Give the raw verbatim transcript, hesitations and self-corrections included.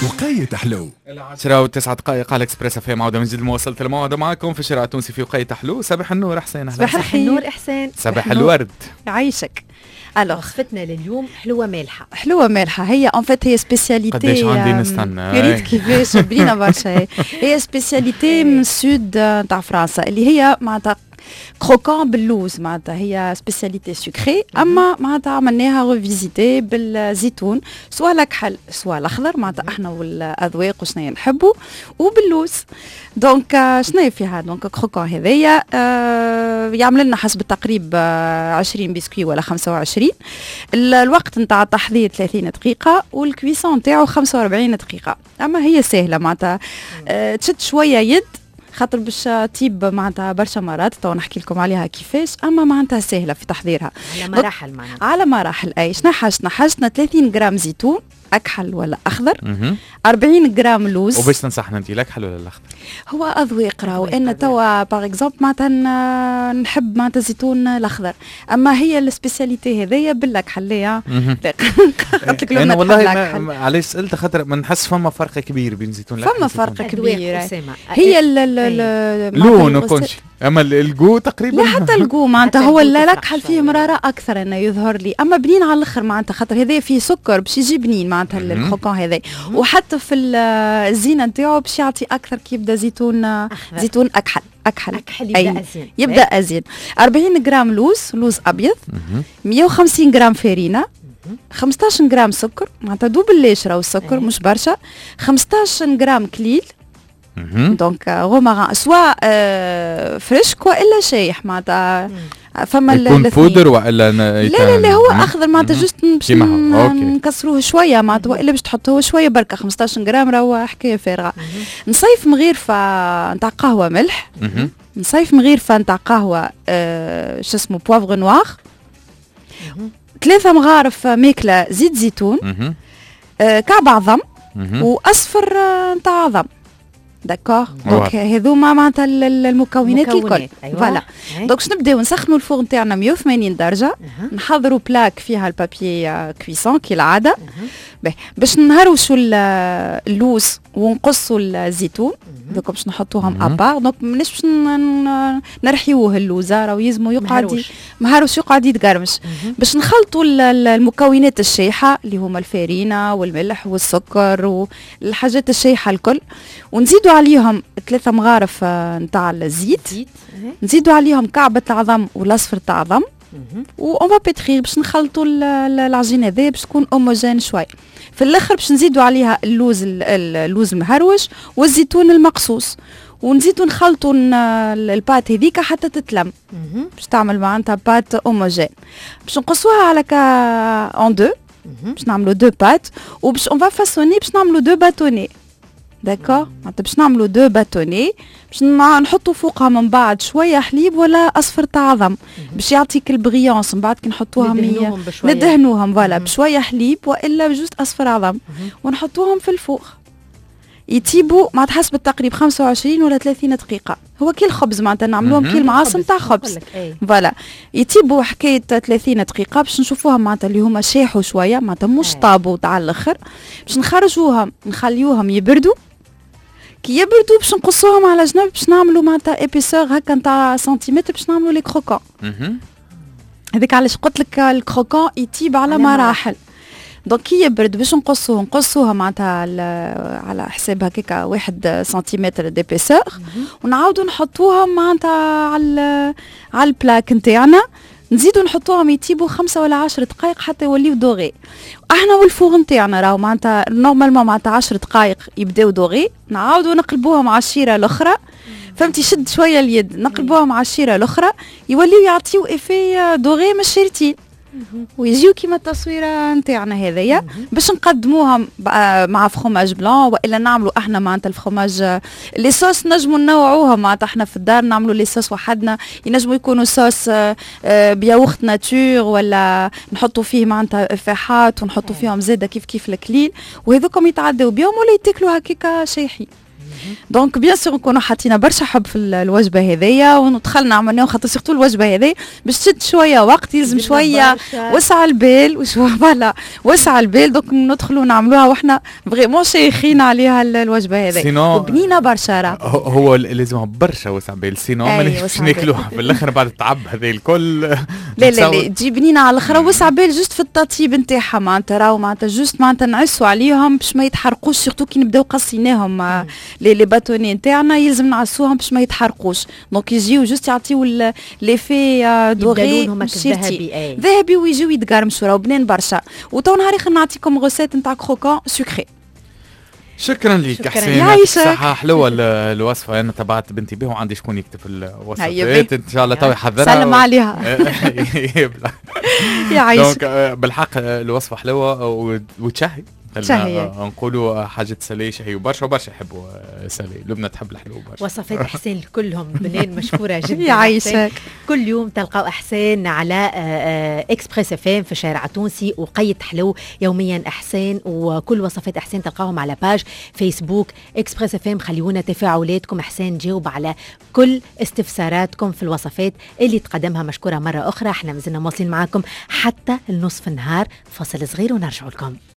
وقاية حلو. العشرة وتسعة دقائق على اكسبريس اف ام. عودة من جديد مواصلة الموعظة معكم في الشارع التونسي في وقاية حلو. صباح النور حسين. صباح النور إحسان. صباح الورد. يعيشك. الوغ وصفتنا لليوم حلوة مالحة. حلوة مالحة هي ان فيت هي سبيسياليتي. قداش عندي نستنى يا ريت كيفاش بلينا برشا. هي سبيسياليتي من السود تاع فرنسا اللي هي معناتها كروكون باللوز، معناتها هي سبيسياليتي سكري، اما معناتها عملناها ريفيزيتي بالزيتون سواء الكحل سواء الاخضر، معناتها احنا والاذواق وشنو نحبوا، وباللوز. دونك شنو فيها دونك كروكون هذايا آه يعمل لنا حسب التقريب آه عشرين بسكوي ولا خمسة وعشرين. الوقت نتاع التحضير ثلاثين دقيقه والكويسون نتاعو خمسة وأربعين دقيقه. اما هي سهله معناتها آه تشد شويه يد خاطر باش تيب معناتها برشا مرات تو نحكي لكم عليها كيفاش، اما معناتها سهله في تحضيرها على مراحل معناتها على مراحل. اي شنو حاجتنا؟ حاجتنا ثلاثين غرام زيتون اكحل ولا اخضر، مهم. أربعين غرام لوز. وباش تنصحنا انت الاكحل ولا الاخضر؟ هو اذواق راهو انا توا باغ اكزومبل معناتها نحب معناتها الزيتون الاخضر، اما هي السبيسياليتي هذيا بالاكحل. لا قلت لك انا والله علاش سالت خاطر ما نحس فما فرق كبير بين زيتون الاخضر. فما فرق كبير. هي اللون وكلشي، اما الجو تقريبا لا حتى الجو معناتها هو الاكحل فيه مراره اكثر انه يظهر لي، اما بنين على الاخر معناتها خاطر هذا فيه سكر باش يجي بنين معناتها الكروكون هذا، وحتى في الزينه نتاعو باش يعطي اكثر كي يبدا زيتون أخذر. زيتون اكحل اكحل اكحل يبدا أي. ازين يبدا ازين. أربعين غرام لوز لوز ابيض، مية وخمسين غرام فرينه، خمسطاش غرام سكر معناتها دوبل ليشرا والسكر مش برشا، خمسطاش غرام كليل دونك روماران سواء آه فريشك والا شايح معناتها فما يكون بودر والا لا لا لا هو اخضر معناتها جوست باش نكسروه شويه معناتها والا باش تحطوه شويه بركه خمسطاش غرام راهو حكايه فارغه. نصيف مغيرفه نتاع قهوه ملح، نصيف مغيرفه نتاع قهوه آه شو اسمه بوافغ نوار، ثلاثه مغارف ماكله زيت زيتون، آه كعب عظم واصفر نتاع عظم. داكور دونك هذوما معناتها المكونات الكل. فوالا دونك باش نبداو نسخنوا الفرن نتاعنا مية وثمانين درجه، أه. نحضروا بلاك فيها البابي كويسون كالعاده، أه. باش نهروشوا اللوز ونقصوا الزيتون دوك باش نحطوهم ابار. دونك ماناش باش نرحيوه اللوزه راهو يلزمو يقعد مهروش يقعد يتقرمش. باش نخلطوا المكونات الشايحه اللي هما الفارينه والملح والسكر والحاجات الشايحه الكل، ونزيدوا عليهم ثلاثه مغارف نتاع الزيت، نزيدوا عليهم كعبه العظم والاصفر تاع العظم، و با بيترير باش نخلطوا العجينه هذه باش تكون اوموجين شوي. في الاخر باش نزيدوا عليها اللوز اللوز المهروش والزيتون المقصوص، ونزيدوا نخلطوا البات هذيك حتى تتلم باش تعمل معناتها بات اوموجين. باش نقصوها على كا اون دو باش نعملوا دو بات، وباش اون فا فاسوني باش نعملوا دو باتوني. داكور معناتها باش نعملوا دو باتوني باش نحطوا فوقها من بعد شويه حليب ولا اصفر تاع عظم باش يعطيك البريونس. من بعد كي نحطوهم ندهنوهم فوالا بشويه حليب والا بجوست اصفر عظم ونحطوهم في الفوق يتيبوا مع حسب التقريب خمسة وعشرين ولا ثلاثين دقيقه. هو كي الخبز معناتها نعملوهم كي المعاصم تاع خبز فوالا يتيبوا حكايه ثلاثين دقيقه باش نشوفوها معناتها اللي هما شاحوا شويه معناتها مش طابوا تاع الاخر، باش نخرجوهم نخليوهم يبردوا. كي يبردوا باش نقصوهم على جنب باش نعملوا معناتها ايبيسور هكا نتاع سنتيمتر باش نعملوا لي كروكون. هذيك علاش قلت لك الكروكون يتيب على مراحل. دونك كي يبرد باش نقصوه نقصوها معناتها على حساب هكاكا واحد سنتيمتر ديبيسور، ونعاودوا نحطوهم معناتها على على البلاك نتاعنا، نزيدوا نحطوهم يتيبوا خمسة ولا عشر دقائق حتى يوليو دوغي. احنا والفوغ نتاعنا راهو معناتها نورمالمون معناتها عشر دقائق يبداو دوغي، نعاودوا نقلبوهم على الشيره الاخرى فهمتي شد شويه اليد نقلبوهم على الشيره الاخرى يوليو يعطيو ايفي دوغي مش شارتين ويجيو كيما التصويره نتاعنا هذيا. باش نقدموهم مع فخوماج بلون والا نعملوا احنا معناتها الفخوماج لي صوص نجموا نوعوهم معناتها احنا في الدار نعملوا لي صوص وحدنا، ينجموا يكونوا صوص بياوخت ناتور ولا نحطوا فيه معناتها فاحات ونحطوا فيهم زاده كيف كيف الكليل، وهذوكم يتعداو بيهم ولا يتاكلوا هكاكا شايحين. دونك بيان سور نكونوا حاطين برشا حب في الوجبه هذيا ودخلنا عملناها خاطر سيرتو الوجبه هذه باش تشد شويه وقت يلزم شويه وسع البال وشو فوالا وسع البال دوك ندخلوا نعملوها واحنا فريمون شيخين عليها الوجبه هذه وبنينه برشا راه هو لازم برشا وسع بال سينو ما نجمش ناكلوها في الاخر بعد التعب هذا الكل. لا لا لا تجي بنينه على الاخر وسع بال جوست في التطيب نتاعها معناتها راهو معناتها جوست معناتها نعسوا عليهم باش ما يتحرقوش سيرتو كي نبداو قصيناهم لي لي باتوني نتاعنا يلزم نعسوهم باش ما يتحرقوش دونك يجيو جوست يعطيو لي في دوغي ذهبي ذهبي ويجيو يتقرمشوا راهو بنين برشا. وتو نهاري خلينا نعطيكم غوسيت نتاع كروكون سكري. شكرا لك حسين صحة حلوة الوصفة. أنا تبعت بنتي بها وعندي شكون يكتب الوصفات إن شاء الله تو يحضرها سلم عليها يعيشك. بالحق الوصفة حلوة وتشهي نقولوا حاجة سلي شهي وبرشا وبرشا يحبوا سلي. لبنى تحب الحلو برشا. وصفات حسين كلهم بنين مشكورة جدا. يعيشك. كل يوم تلقاو حسين على اكسبريس اف ام في الشارع التونسي وقيت حلو يوميا حسين. وكل وصفات حسين تلقاهم على باج فيسبوك اكسبريس اف ام. خليونا تفاعلاتكم. حسين جاوب على كل استفساراتكم في الوصفات اللي تقدمها. مشكورة مرة أخرى. احنا مازلنا مواصلين معاكم حتى النصف النهار. فاصل صغير ونرجع لكم.